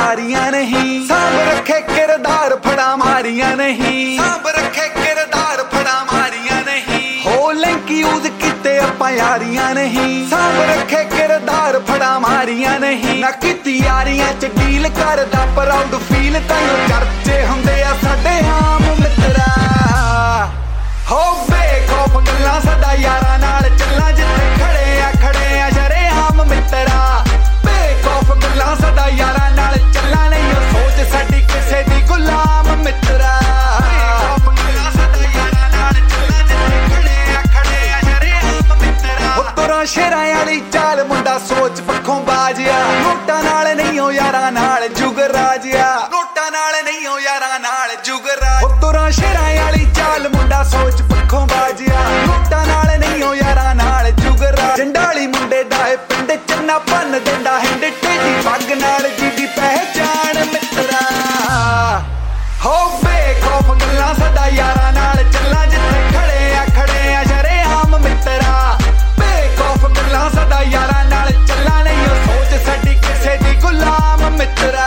यारियां नहीं सांभ रखे किरदार फड़ा मारियां नहीं सांभ रखे किरदार फड़ा मारियां नहीं हो लिंक यूज किते आपां यारियां नहीं सांभ रखे किरदार फड़ा मारियां नहीं ना किती यारियां च डील करदा प्राउड फील ताईं चर्चे हुंदे आ साडे आम मित्रा हो बेखौफ गल्लां साडा यारां नाल चल्लां जिथे खड़े आ शरे आम मित्रा बेखौफ गल्लां साडा यारां नाल चल्लां नहीं ओ सोच साडी किसे दी गुलाम मित्रा बेखौफ गल्लां साडा यारां नाल चल्लां जिथे खड़े आ शरे आम मित्रा ओ तुरां शेरां वाली चाल मुंडा सोच पक्खों बाजिया नोटां नाल नहीं हो यारां नाल जुगराजिया नोटां नाल नहीं हो यारां नाल जुगराज ओ तुरां शेरां वाली चाल मुंडा सोच पक्खों बाजिया नोटां नाल नहीं हो यारां नाल जुगराज जंडाली मुंडे दा ए पिंड चन्ना भन दिंदा हिंड टेढ़ी पग नाल जीदी पहचान मित्रा हो बेखौफ गल्लां साडा यारां नाल चल्लां जिथे खड़े आ शरे आम मित्रा बेखौफ गल्लां साडा यारां नाल चल्लां नहीं ओ सोच साडी किसे दी गुलाम मित्रा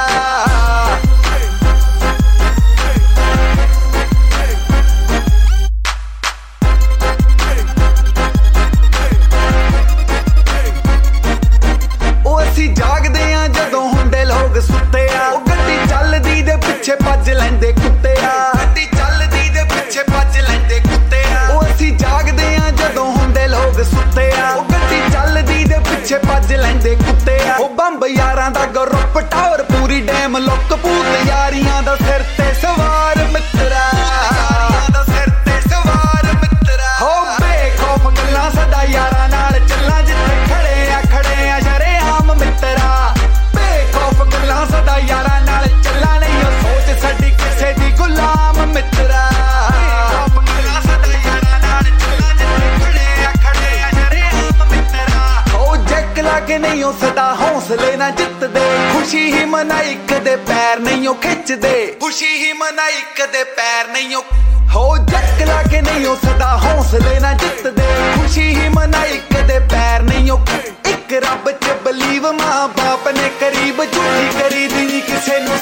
जागदे आ जदों हुंदे लोग सुत्ते आ ओ गड्डी चलदी दे पिछे भज लैंदे कुत्ते आ गड्डी चलदी दे पिछे भज लैंदे कुत्ते आ ओ असीं जागदे आ जदों हुंदे लोग सुत्ते आ ओ गड्डी चलदी दे पिछे भज लैंदे कुत्ते आ ओ बंब यारां दा ग्रुप टावर पूरी डैम लुक भूत यारियां दा सिर ते सवार मित्रा दा सिर ते सवार मित्रा हो बेखौफ गल्लां साडा यारां नाल चल्लां जिथे खड़े आ शरे आम मित्रा बेखौफ गल्लां साडा यारां नाल चल्लां नहीं ओ सोच साडी किसे दी गुलाम मित्रा बेखौफ गल्लां साडा यारां नाल चल्लां जिथे खड़े आ शरे आम मित्रा ओ जैक लागे नहीं ओ सदा हौसले ना जितदे खुशी ही मनाई कदे पैर नहीं ओ खिचदे खुशी ही मनाई कदे पैर नहीं ओ हो जैक लागे नहीं ओ सदा हौसले ना जितदे खुशी ही मनाई कदे पैर नहीं ओ एक रब च बलीव मां बाप ने करीब झूठी करी दी किसे